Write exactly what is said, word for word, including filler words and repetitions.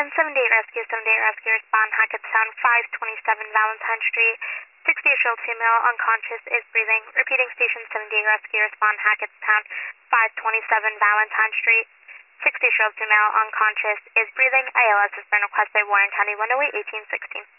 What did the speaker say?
seventy-eight Rescue, seventy-eight Rescue, respond Hackettstown, five twenty-seven Valentine Street. sixty-year-old female, unconscious, is breathing. Repeating, station seventy-eight Rescue, respond Hackettstown, five twenty-seven Valentine Street. sixty-year-old female, unconscious, is breathing. A L S has been requested, Warren County, one oh eight, eighteen sixteen.